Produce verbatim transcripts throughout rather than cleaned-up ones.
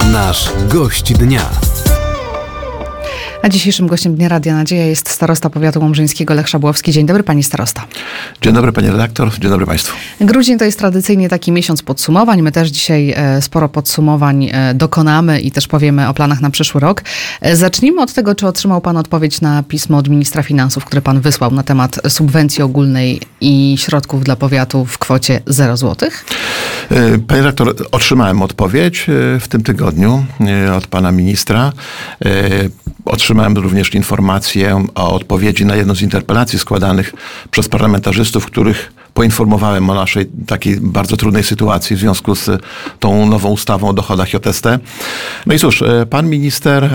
Nasz gość dnia. A dzisiejszym gościem Dnia Radia Nadzieja jest starosta powiatu łomżyńskiego Lech Szabłowski. Dzień dobry, pani starosta. Dzień dobry, pani redaktor. Dzień dobry państwu. Grudzień to jest tradycyjnie taki miesiąc podsumowań. My też dzisiaj sporo podsumowań dokonamy i też powiemy o planach na przyszły rok. Zacznijmy od tego, czy otrzymał pan odpowiedź na pismo od ministra finansów, które pan wysłał na temat subwencji ogólnej i środków dla powiatu w kwocie zero złotych? Panie redaktor, otrzymałem odpowiedź w tym tygodniu od pana ministra. Otrzymałem również informację o odpowiedzi na jedną z interpelacji składanych przez parlamentarzystów, których poinformowałem o naszej takiej bardzo trudnej sytuacji w związku z tą nową ustawą o dochodach J S T. No i cóż, pan minister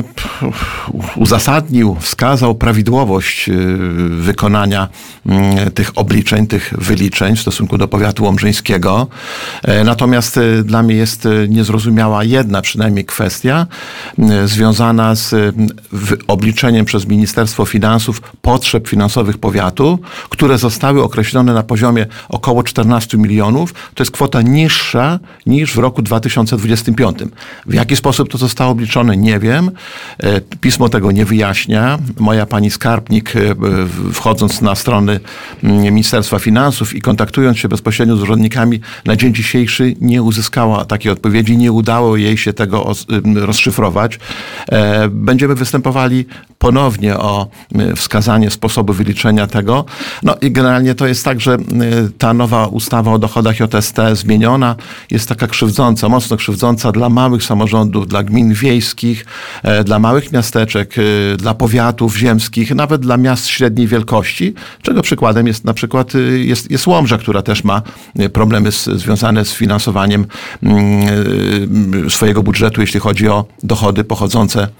uzasadnił, wskazał prawidłowość wykonania tych obliczeń, tych wyliczeń w stosunku do powiatu łomżyńskiego. Natomiast dla mnie jest niezrozumiała jedna przynajmniej kwestia związana z obliczeniem przez Ministerstwo Finansów potrzeb finansowych powiatu, które zostały określone na poziomie około czternastu milionów. To jest kwota niższa niż w roku dwa tysiące dwudziestym piątym. W jaki sposób to zostało obliczone, nie wiem. Pismo tego nie wyjaśnia. Moja pani skarbnik, wchodząc na strony Ministerstwa Finansów i kontaktując się bezpośrednio z urzędnikami, na dzień dzisiejszy nie uzyskała takiej odpowiedzi. Nie udało jej się tego rozszyfrować. Będziemy występowali ponownie o wskazanie sposobu wyliczenia tego. No i generalnie to jest tak, że ta nowa ustawa o dochodach J S T zmieniona jest taka krzywdząca, mocno krzywdząca dla małych samorządów, dla gmin wiejskich, dla małych miasteczek, dla powiatów ziemskich, nawet dla miast średniej wielkości, czego przykładem jest na przykład jest, jest Łomża, która też ma problemy z, związane z finansowaniem swojego budżetu, jeśli chodzi o dochody pochodzące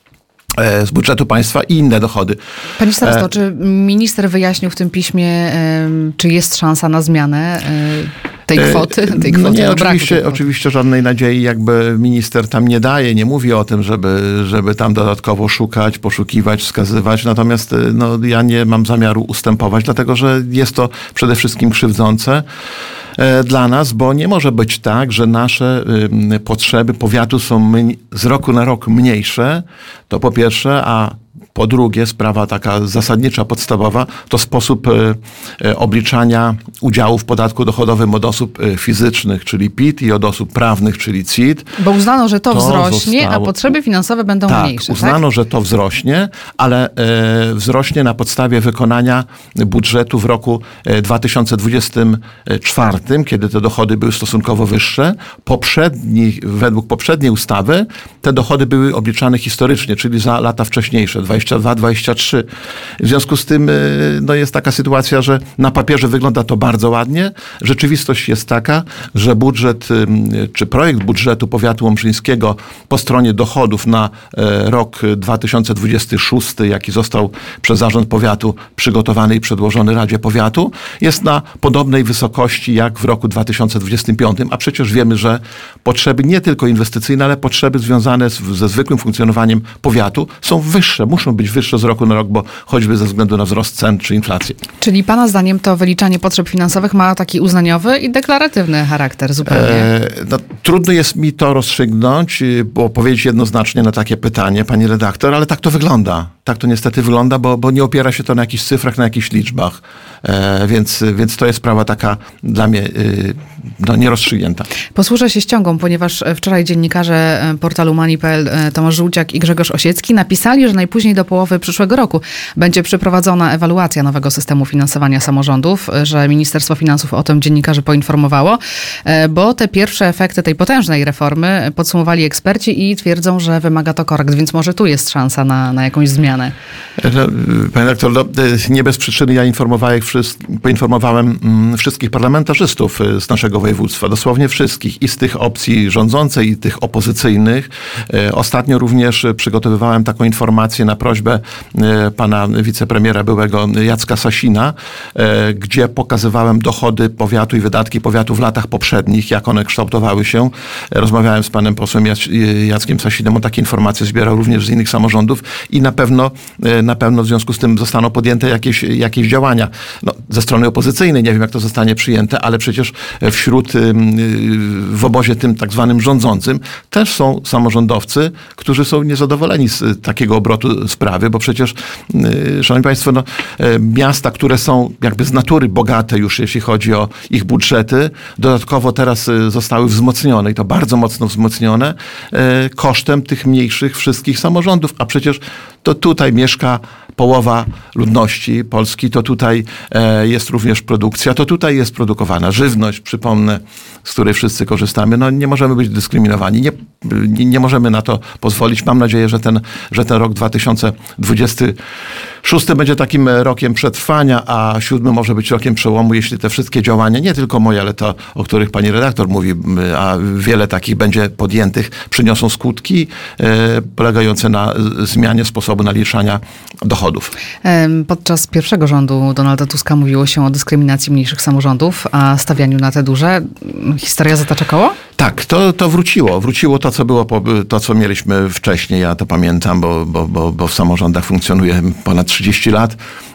z budżetu państwa i inne dochody. Pani starosto, e... czy minister wyjaśnił w tym piśmie, czy jest szansa na zmianę tej kwoty? Tej kwoty no nie, oczywiście, oczywiście żadnej nadziei jakby minister tam nie daje, nie mówi o tym, żeby, żeby tam dodatkowo szukać, poszukiwać, wskazywać. Natomiast no, ja nie mam zamiaru ustępować, dlatego że jest to przede wszystkim krzywdzące dla nas, bo nie może być tak, że nasze y, potrzeby powiatu są z roku na rok mniejsze, to po pierwsze, a po drugie, sprawa taka zasadnicza, podstawowa, to sposób y, y, obliczania udziału w podatku dochodowym od osób y, fizycznych, czyli P I T, i od osób prawnych, czyli C I T. Bo uznano, że to, to wzrośnie, zostało... a potrzeby finansowe będą tak, mniejsze. Uznano, tak? że to wzrośnie, ale y, wzrośnie na podstawie wykonania budżetu w roku y, dwa tysiące dwudziestym czwartym, kiedy te dochody były stosunkowo wyższe. Poprzedni, według poprzedniej ustawy te dochody były obliczane historycznie, czyli za lata wcześniejsze, dwadzieścia dwa dwadzieścia trzy. W związku z tym no, jest taka sytuacja, że na papierze wygląda to bardzo ładnie. Rzeczywistość jest taka, że budżet, czy projekt budżetu powiatu łomżyńskiego po stronie dochodów na rok dwa tysiące dwudziesty szósty, jaki został przez zarząd powiatu przygotowany i przedłożony Radzie Powiatu, jest na podobnej wysokości jak w roku dwa tysiące dwudziestym piątym, a przecież wiemy, że potrzeby nie tylko inwestycyjne, ale potrzeby związane z, ze zwykłym funkcjonowaniem powiatu są wyższe, muszą być wyższe z roku na rok, bo choćby ze względu na wzrost cen czy inflację. Czyli pana zdaniem to wyliczanie potrzeb finansowych ma taki uznaniowy i deklaratywny charakter zupełnie? E, no, trudno jest mi to rozstrzygnąć, bo powiedzieć jednoznacznie na takie pytanie, pani redaktor, ale tak to wygląda. Tak to niestety wygląda, bo, bo nie opiera się to na jakichś cyfrach, na jakichś liczbach. E, więc, więc to jest sprawa taka dla mnie y, no, nierozstrzygnięta. Posłużę się ściągą, ponieważ wczoraj dziennikarze portalu Money kropka p l Tomasz Żółciak i Grzegorz Osiecki napisali, że najpóźniej do połowy przyszłego roku będzie przeprowadzona ewaluacja nowego systemu finansowania samorządów, że Ministerstwo Finansów o tym dziennikarzy poinformowało, bo te pierwsze efekty tej potężnej reformy podsumowali eksperci i twierdzą, że wymaga to korekt, więc może tu jest szansa na, na jakąś zmianę. Panie doktor, no, nie bez przyczyny ja informowałem, poinformowałem wszystkich parlamentarzystów z naszego województwa, dosłownie wszystkich, i z tych opcji rządzącej, i tych opozycyjnych. Ostatnio również przygotowywałem taką informację na prośbę prośbę pana wicepremiera byłego Jacka Sasina, gdzie pokazywałem dochody powiatu i wydatki powiatu w latach poprzednich, jak one kształtowały się. Rozmawiałem z panem posłem Jackiem Sasinem, on takie informacje zbierał również z innych samorządów i na pewno, na pewno w związku z tym zostaną podjęte jakieś, jakieś działania. No, ze strony opozycyjnej nie wiem, jak to zostanie przyjęte, ale przecież wśród, w obozie tym tak zwanym rządzącym też są samorządowcy, którzy są niezadowoleni z takiego obrotu sprawy, bo przecież, szanowni państwo, no, miasta, które są jakby z natury bogate już, jeśli chodzi o ich budżety, dodatkowo teraz zostały wzmocnione i to bardzo mocno wzmocnione kosztem tych mniejszych wszystkich samorządów, a przecież to tutaj mieszka połowa ludności Polski, to tutaj jest również produkcja, to tutaj jest produkowana żywność, przypomnę, z której wszyscy korzystamy. No nie możemy być dyskryminowani, nie, nie, nie możemy na to pozwolić. Mam nadzieję, że ten, że ten rok dwa tysiące dwudziesty szósty będzie takim rokiem przetrwania, a siódmy może być rokiem przełomu, jeśli te wszystkie działania, nie tylko moje, ale to, o których pani redaktor mówi, a wiele takich będzie podjętych, przyniosą skutki e, polegające na zmianie sposobu naliczania dochodów. Podczas pierwszego rządu Donalda Tuska mówiło się o dyskryminacji mniejszych samorządów, a stawianiu na te duże. Historia zatacza koło? Tak, to, to wróciło. Wróciło to, co było, to, co mieliśmy wcześniej. Ja to pamiętam, bo, bo, bo, bo w samorządach funkcjonuje ponad trzydzieści lat.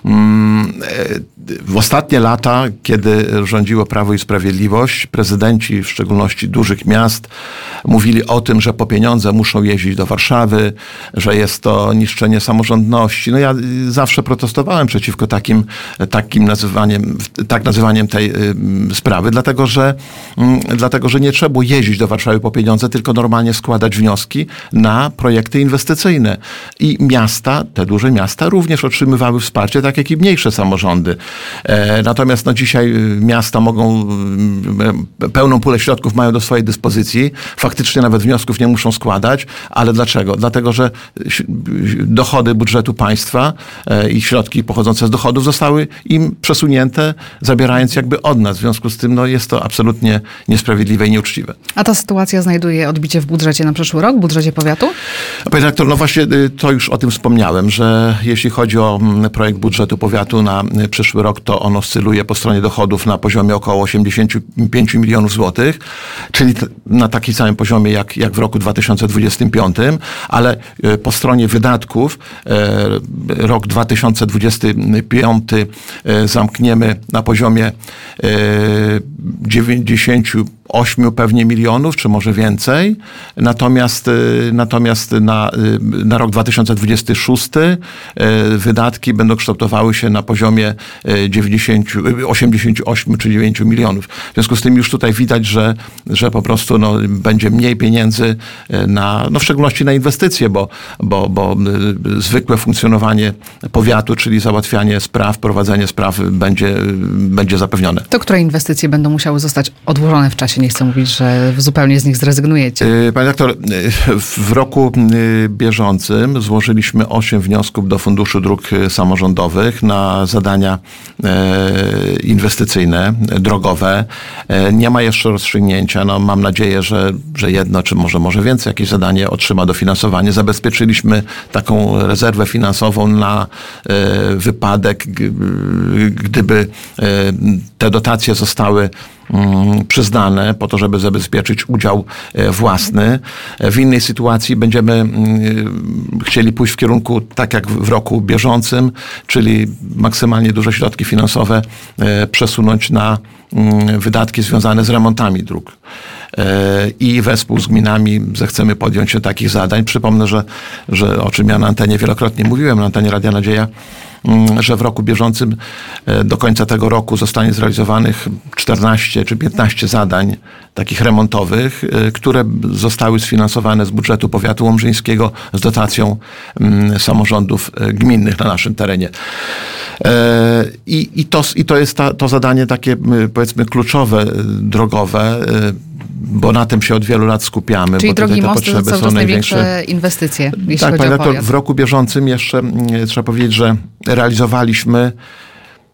W ostatnie lata, kiedy rządziło Prawo i Sprawiedliwość, prezydenci, w szczególności dużych miast, mówili o tym, że po pieniądze muszą jeździć do Warszawy, że jest to niszczenie samorządności. No ja zawsze protestowałem przeciwko takim, takim nazywaniem, tak nazywaniem tej sprawy, dlatego że, dlatego, że nie trzeba było jeździć do Warszawy po pieniądze, tylko normalnie składać wnioski na projekty inwestycyjne. I miasta, te duże miasta również otrzymywały wsparcie, tak jak i mniejsze samorządy. Natomiast no, dzisiaj miasta mogą, pełną pulę środków mają do swojej dyspozycji. Faktycznie nawet wniosków nie muszą składać. Ale dlaczego? Dlatego, że dochody budżetu państwa i środki pochodzące z dochodów zostały im przesunięte, zabierając jakby od nas. W związku z tym no, jest to absolutnie niesprawiedliwe i nieuczciwe. A ta sytuacja znajduje odbicie w budżecie na przyszły rok, w budżecie powiatu? Panie redaktor, no właśnie to już o tym wspomniałem, że jeśli chodzi o projekt budżetu powiatu na przyszły rok, to on oscyluje po stronie dochodów na poziomie około osiemdziesiąt pięć milionów złotych, czyli na takim samym poziomie jak, jak w roku dwa tysiące dwudziestym piątym, ale po stronie wydatków rok dwa tysiące dwudziesty piąty zamkniemy na poziomie dziewięćdziesiąt osiem pewnie milionów, czy może więcej. Natomiast, natomiast na, na rok dwa tysiące dwudziesty szósty wydatki będą kształtowały się na poziomie dziewięćdziesiąt, osiemdziesiąt osiem czy dziewięć milionów. W związku z tym już tutaj widać, że, że po prostu no, będzie mniej pieniędzy na, no w szczególności na inwestycje, bo, bo, bo zwykłe funkcjonowanie powiatu, czyli załatwianie spraw, prowadzenie spraw będzie, będzie zapewnione. To które inwestycje będą musiały zostać odłożone w czasie? Nie chcę mówić, że zupełnie z nich zrezygnujecie. Panie doktor, w roku bieżącym złożyliśmy osiem wniosków do Funduszu Dróg Samorządowych na zadania inwestycyjne, drogowe. Nie ma jeszcze rozstrzygnięcia. No, mam nadzieję, że, że jedno, czy może, może więcej, jakieś zadanie otrzyma dofinansowanie. Zabezpieczyliśmy taką rezerwę finansową na wypadek, gdyby te dotacje zostały przyznane po to, żeby zabezpieczyć udział własny. W innej sytuacji będziemy chcieli pójść w kierunku tak jak w roku bieżącym, czyli maksymalnie duże środki finansowe przesunąć na wydatki związane z remontami dróg. I wespół z gminami zechcemy podjąć się takich zadań. Przypomnę, że, że o czym ja na antenie wielokrotnie mówiłem, na antenie Radia Nadzieja, że w roku bieżącym do końca tego roku zostanie zrealizowanych czternaście czy piętnaście zadań takich remontowych, które zostały sfinansowane z budżetu powiatu łomżyńskiego z dotacją samorządów gminnych na naszym terenie. I, i, to, i to jest ta, to zadanie takie, powiedzmy, kluczowe, drogowe, bo na tym się od wielu lat skupiamy. Czyli bo drogi, te mosty to cały czas największe inwestycje, jeśli tak, chodzi o powiat. W roku bieżącym jeszcze trzeba powiedzieć, że realizowaliśmy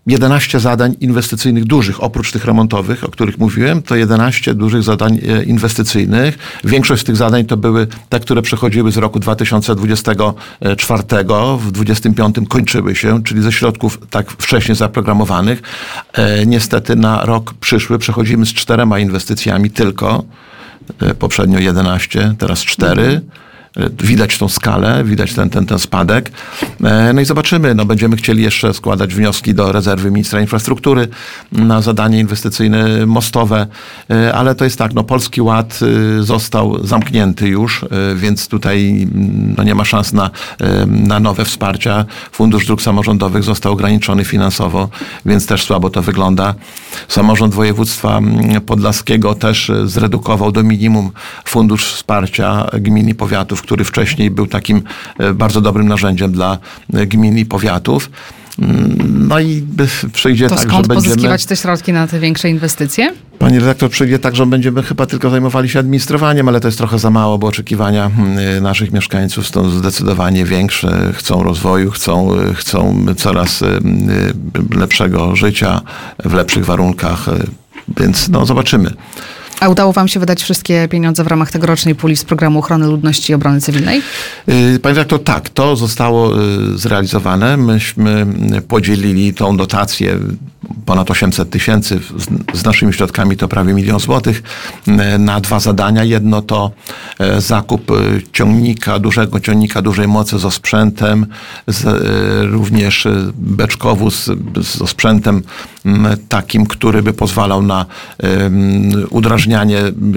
jedenaście zadań inwestycyjnych dużych, oprócz tych remontowych, o których mówiłem, to jedenaście dużych zadań inwestycyjnych. Większość z tych zadań to były te, które przechodziły z roku dwa tysiące dwudziestego czwartego, w dwudziestym piątym kończyły się, czyli ze środków tak wcześnie zaprogramowanych. E, niestety na rok przyszły przechodzimy z czterema inwestycjami tylko, e, poprzednio jedenaście, teraz cztery. Widać tą skalę, widać ten, ten, ten spadek. No i zobaczymy, no będziemy chcieli jeszcze składać wnioski do rezerwy ministra infrastruktury na zadanie inwestycyjne mostowe, ale to jest tak, no Polski Ład został zamknięty już, więc tutaj no nie ma szans na, na nowe wsparcia. Fundusz Dróg Samorządowych został ograniczony finansowo, więc też słabo to wygląda. Samorząd województwa podlaskiego też zredukował do minimum fundusz wsparcia gmin i powiatów, który wcześniej był takim bardzo dobrym narzędziem dla gmin i powiatów. No i przyjdzie to tak, skąd że będziemy... pozyskiwać te środki na te większe inwestycje? Panie redaktor, przyjdzie tak, że będziemy chyba tylko zajmowali się administrowaniem, ale to jest trochę za mało, bo oczekiwania naszych mieszkańców są zdecydowanie większe. Chcą rozwoju, chcą, chcą coraz lepszego życia w lepszych warunkach, więc no zobaczymy. A udało wam się wydać wszystkie pieniądze w ramach tegorocznej puli z Programu Ochrony Ludności i Obrony Cywilnej? Panie redaktor, tak, to zostało zrealizowane. Myśmy podzielili tą dotację ponad osiemset tysięcy, z naszymi środkami to prawie milion złotych, na dwa zadania. Jedno to zakup ciągnika, dużego ciągnika dużej mocy z osprzętem, z, również beczkowóz z osprzętem takim, który by pozwalał na udrażnianie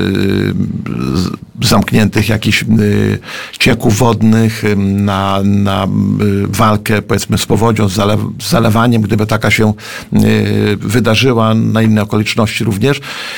zamkniętych jakichś cieków wodnych, na, na walkę powiedzmy z powodzią, z, zalew, z zalewaniem, gdyby taka się wydarzyła, na inne okoliczności również.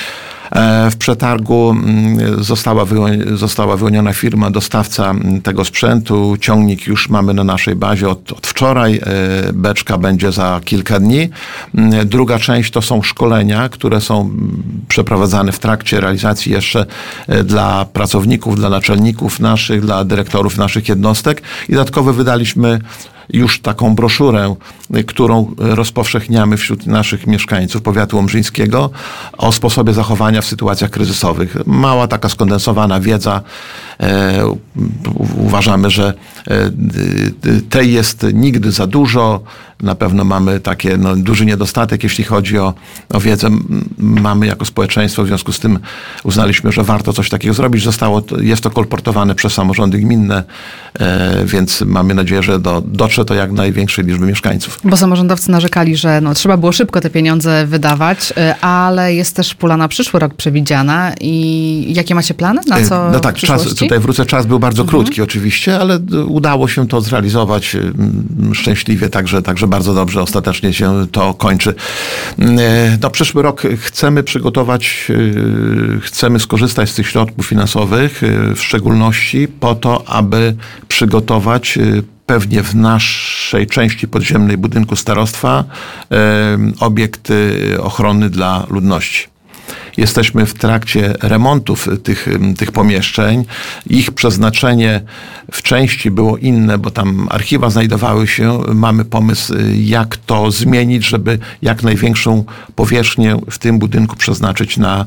W przetargu została, wyłoni- została wyłoniona firma, dostawca tego sprzętu. Ciągnik już mamy na naszej bazie od, od wczoraj. Beczka będzie za kilka dni. Druga część to są szkolenia, które są przeprowadzane w trakcie realizacji jeszcze dla pracowników, dla naczelników naszych, dla dyrektorów naszych jednostek. I dodatkowo wydaliśmy już taką broszurę, którą rozpowszechniamy wśród naszych mieszkańców powiatu łomżyńskiego o sposobie zachowania w sytuacjach kryzysowych. Mała taka skondensowana wiedza. E, uważamy, że e, tej jest nigdy za dużo. Na pewno mamy takie no, duży niedostatek, jeśli chodzi o, o wiedzę. Mamy jako społeczeństwo, w związku z tym uznaliśmy, że warto coś takiego zrobić. Zostało, jest to kolportowane przez samorządy gminne, e, więc mamy nadzieję, że do, dotrze to jak największej liczby mieszkańców. Bo samorządowcy narzekali, że no, trzeba było szybko te pieniądze wydawać, ale jest też pula na przyszły rok przewidziana. I jakie macie plany? Na co no tak, w przyszłości? czas, tutaj wrócę, czas był bardzo mhm. krótki oczywiście, ale udało się to zrealizować szczęśliwie, także, także bardzo dobrze ostatecznie się to kończy. No, przyszły rok chcemy przygotować, chcemy skorzystać z tych środków finansowych, w szczególności po to, aby przygotować pewnie w naszej części podziemnej budynku starostwa obiekt ochrony dla ludności. Jesteśmy w trakcie remontów tych, tych pomieszczeń. Ich przeznaczenie w części było inne, bo tam archiwa znajdowały się. Mamy pomysł, jak to zmienić, żeby jak największą powierzchnię w tym budynku przeznaczyć na,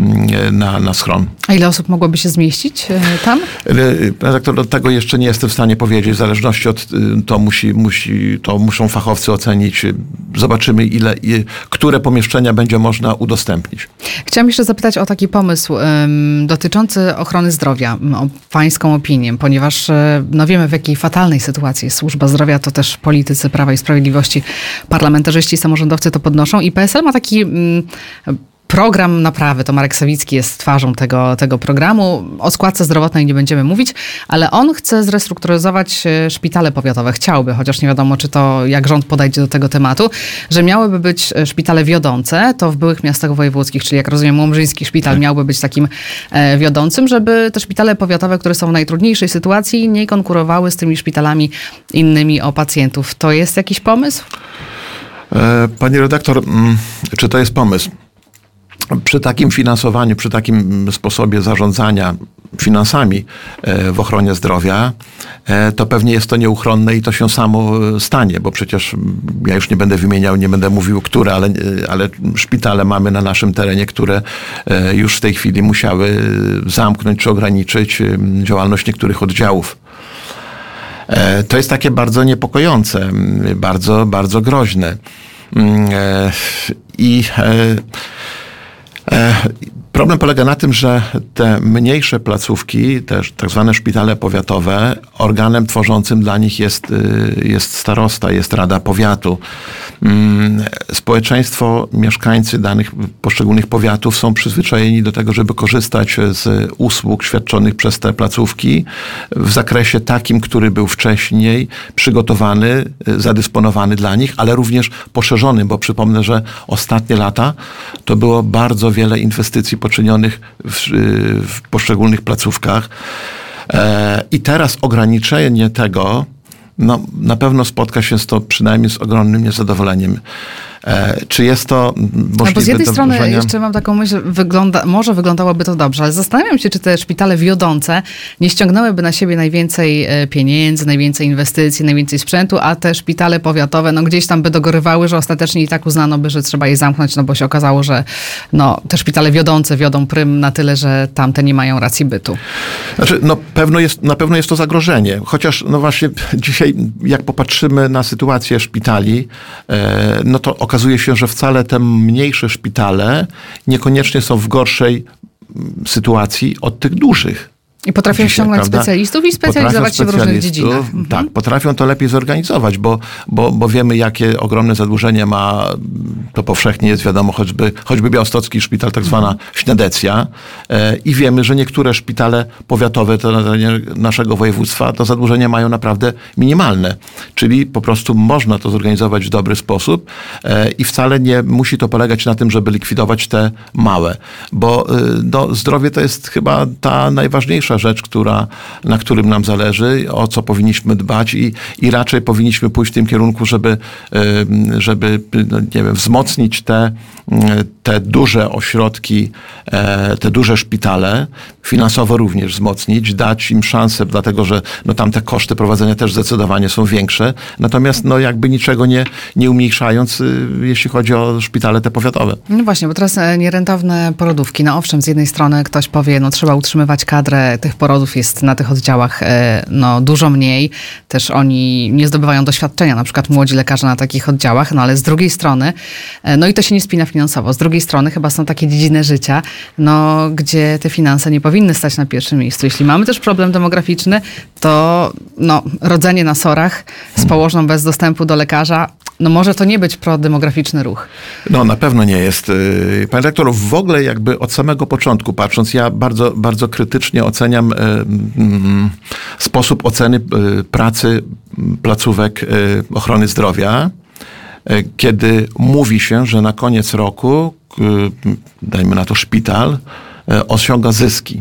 na, na schron. A ile osób mogłoby się zmieścić tam? Redaktor, do tego jeszcze nie jestem w stanie powiedzieć. W zależności od to musi, musi, to muszą fachowcy ocenić. Zobaczymy, ile, które pomieszczenia będzie można udostępnić. Chciałam jeszcze zapytać o taki pomysł um, dotyczący ochrony zdrowia, o pańską opinię, ponieważ no wiemy, w jakiej fatalnej sytuacji jest służba zdrowia, to też politycy Prawa i Sprawiedliwości, parlamentarzyści, samorządowcy to podnoszą i P S L ma taki um, program naprawy, to Marek Sawicki jest twarzą tego, tego programu. O składce zdrowotnej nie będziemy mówić, ale on chce zrestrukturyzować szpitale powiatowe. Chciałby, chociaż nie wiadomo, czy to, jak rząd podejdzie do tego tematu, że miałyby być szpitale wiodące, to w byłych miastach wojewódzkich, czyli jak rozumiem, Łomżyński szpital miałby być takim e, wiodącym, żeby te szpitale powiatowe, które są w najtrudniejszej sytuacji, nie konkurowały z tymi szpitalami innymi o pacjentów. To jest jakiś pomysł? Pani redaktor, czy to jest pomysł? Przy takim finansowaniu, przy takim sposobie zarządzania finansami w ochronie zdrowia, to pewnie jest to nieuchronne i to się samo stanie, bo przecież ja już nie będę wymieniał, nie będę mówił, które, ale, ale szpitale mamy na naszym terenie, które już w tej chwili musiały zamknąć czy ograniczyć działalność niektórych oddziałów. To jest takie bardzo niepokojące, bardzo, bardzo groźne. I problem polega na tym, że te mniejsze placówki, też tak zwane szpitale powiatowe, organem tworzącym dla nich jest, jest starosta, jest Rada Powiatu. Społeczeństwo, mieszkańcy danych poszczególnych powiatów są przyzwyczajeni do tego, żeby korzystać z usług świadczonych przez te placówki w zakresie takim, który był wcześniej przygotowany, zadysponowany dla nich, ale również poszerzony, bo przypomnę, że ostatnie lata to było bardzo wiele inwestycji poczynionych w, w poszczególnych placówkach. E, I teraz ograniczenie tego, no, na pewno spotka się z to przynajmniej z ogromnym niezadowoleniem. E, czy jest to możliwe no bo z jednej do strony wdrożenia? jeszcze mam taką myśl, wygląda, może wyglądałoby to dobrze, ale zastanawiam się, czy te szpitale wiodące nie ściągnęłyby na siebie najwięcej pieniędzy, najwięcej inwestycji, najwięcej sprzętu, a te szpitale powiatowe no gdzieś tam by dogorywały, że ostatecznie i tak uznano by, że trzeba je zamknąć, no bo się okazało, że no, te szpitale wiodące wiodą prym na tyle, że tamte nie mają racji bytu. Znaczy, no pewno jest, na pewno jest to zagrożenie, chociaż no właśnie dzisiaj jak popatrzymy na sytuację szpitali, e, no to okazuje się, że wcale te mniejsze szpitale niekoniecznie są w gorszej sytuacji od tych dużych. I potrafią Dzisiaj, ściągnąć prawda? specjalistów i specjalizować się w różnych dziedzinach. Tak, mhm. potrafią to lepiej zorganizować, bo, bo, bo wiemy, jakie ogromne zadłużenie ma, to powszechnie jest wiadomo, choćby, choćby Białostocki Szpital, tak zwana mhm. Śniadecja. E, I wiemy, że niektóre szpitale powiatowe to na terenie naszego województwa to zadłużenie mają naprawdę minimalne. Czyli po prostu można to zorganizować w dobry sposób e, i wcale nie musi to polegać na tym, żeby likwidować te małe. Bo e, no, zdrowie to jest chyba ta najważniejsza rzecz, która, na którym nam zależy, o co powinniśmy dbać i, i raczej powinniśmy pójść w tym kierunku, żeby, żeby no nie wiem, wzmocnić te, te duże ośrodki, te duże szpitale, finansowo również wzmocnić, dać im szansę, dlatego że no, tam te koszty prowadzenia też zdecydowanie są większe, natomiast no, jakby niczego nie, nie umniejszając, jeśli chodzi o szpitale te powiatowe. No właśnie, bo teraz nierentowne porodówki. No owszem, z jednej strony ktoś powie, no trzeba utrzymywać kadrę, tych porodów jest na tych oddziałach no, dużo mniej. Też oni nie zdobywają doświadczenia, na przykład młodzi lekarze na takich oddziałach, no ale z drugiej strony, no i to się nie spina finansowo. Z drugiej strony chyba są takie dziedziny życia, no, gdzie te finanse nie powinny stać na pierwszym miejscu. Jeśli mamy też problem demograficzny, to no, rodzenie na sorach z położną bez dostępu do lekarza, no może to nie być prodemograficzny ruch. No na pewno nie jest. Panie rektor, w ogóle jakby od samego początku patrząc, ja bardzo, bardzo krytycznie oceniam mm, sposób oceny y, pracy placówek y, ochrony zdrowia, y, kiedy mówi się, że na koniec roku, y, dajmy na to szpital, y, osiąga zyski.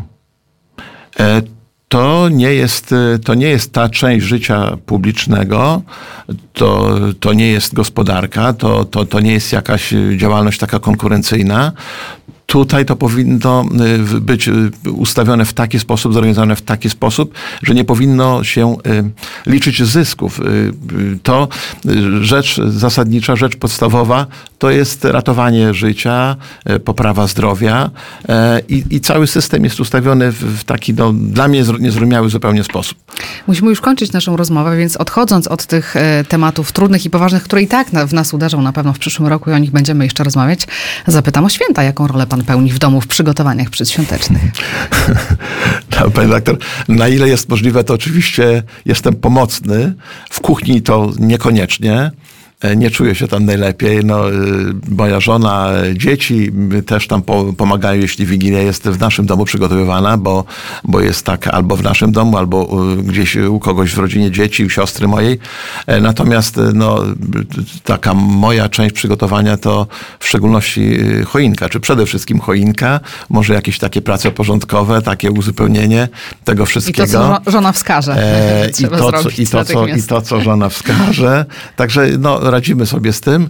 Y, To nie jest, to nie jest ta część życia publicznego, to, to nie jest gospodarka, to, to, to nie jest jakaś działalność taka konkurencyjna. Tutaj to powinno być ustawione w taki sposób, zorganizowane w taki sposób, że nie powinno się liczyć zysków. To rzecz zasadnicza, rzecz podstawowa to jest ratowanie życia, poprawa zdrowia i, i cały system jest ustawiony w taki no, dla mnie niezrozumiały zupełnie sposób. Musimy już kończyć naszą rozmowę, więc odchodząc od tych tematów trudnych i poważnych, które i tak w nas uderzą na pewno w przyszłym roku i o nich będziemy jeszcze rozmawiać, zapytam o święta. Jaką rolę pan pełni w domu w przygotowaniach przedświątecznych? No, panie doktor, na ile jest możliwe, to oczywiście jestem pomocny. W kuchni to niekoniecznie. Nie czuję się tam najlepiej. No, moja żona, dzieci też tam po, pomagają, jeśli Wigilia jest w naszym domu przygotowywana, bo, bo jest tak albo w naszym domu, albo gdzieś u kogoś w rodzinie dzieci, u siostry mojej. Natomiast no, taka moja część przygotowania to w szczególności choinka, czy przede wszystkim choinka, może jakieś takie prace porządkowe, takie uzupełnienie tego wszystkiego. I to, co żona wskaże. E, i, to, co, i, to, co, I to, co żona wskaże. Także no, radzimy sobie z tym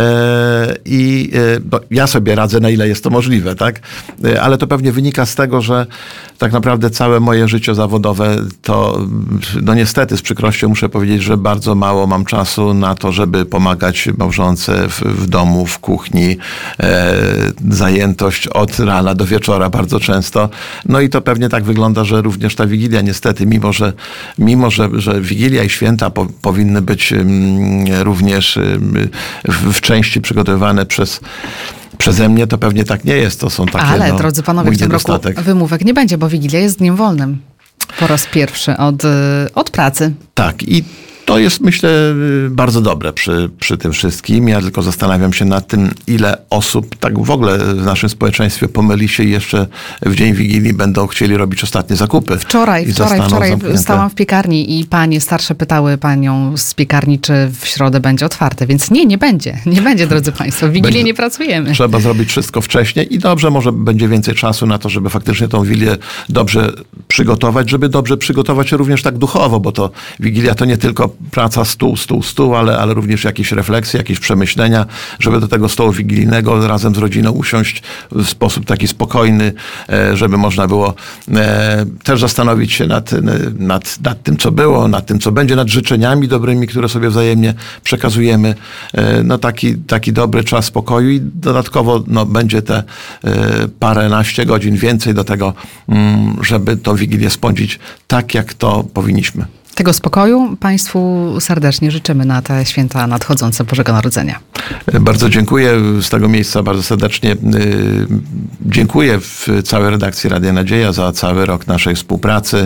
i no, ja sobie radzę, na ile jest to możliwe, tak? Ale to pewnie wynika z tego, że tak naprawdę całe moje życie zawodowe to, no niestety z przykrością muszę powiedzieć, że bardzo mało mam czasu na to, żeby pomagać małżonce w, w domu, w kuchni. E, zajętość od rana do wieczora bardzo często. No i to pewnie tak wygląda, że również ta Wigilia niestety, mimo że, mimo, że, że Wigilia i święta po, powinny być mm, również mm, w, w części przygotowywane przez Przeze mnie to pewnie tak nie jest. To są takie, Ale, no, drodzy panowie, w tym roku wymówek nie będzie, bo Wigilia jest dniem wolnym. Po raz pierwszy od, od pracy. Tak. I to jest, myślę, bardzo dobre przy, przy tym wszystkim. Ja tylko zastanawiam się nad tym, ile osób tak w ogóle w naszym społeczeństwie pomyli się i jeszcze w dzień Wigilii będą chcieli robić ostatnie zakupy. Wczoraj, wczoraj, wczoraj stałam w piekarni i panie starsze pytały panią z piekarni, czy w środę będzie otwarte. Więc nie, nie będzie. Nie będzie, drodzy państwo. W Wigilię będzie, nie pracujemy. Trzeba zrobić wszystko wcześniej i dobrze, może będzie więcej czasu na to, żeby faktycznie tą Wigilię dobrze przygotować, żeby dobrze przygotować się również tak duchowo, bo to Wigilia to nie tylko praca stół, stół, stół, ale, ale również jakieś refleksje, jakieś przemyślenia, żeby do tego stołu wigilijnego razem z rodziną usiąść w sposób taki spokojny, żeby można było też zastanowić się nad, nad, nad tym, co było, nad tym, co będzie, nad życzeniami dobrymi, które sobie wzajemnie przekazujemy. No taki, taki dobry czas spokoju i dodatkowo no, będzie te paręnaście godzin więcej do tego, żeby tą Wigilię spędzić tak, jak to powinniśmy. Tego spokoju państwu serdecznie życzymy na te święta nadchodzące Bożego Narodzenia. Bardzo dziękuję. Z tego miejsca bardzo serdecznie dziękuję w całej redakcji Radia Nadzieja za cały rok naszej współpracy.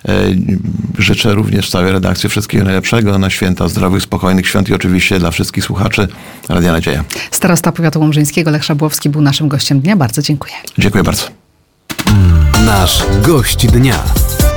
Życzę również całej redakcji wszystkiego najlepszego na święta, zdrowych, spokojnych świąt i oczywiście dla wszystkich słuchaczy Radia Nadzieja. Starosta powiatu łomżyńskiego Lech Szabłowski był naszym gościem dnia. Bardzo dziękuję. Dziękuję bardzo. Nasz gość dnia.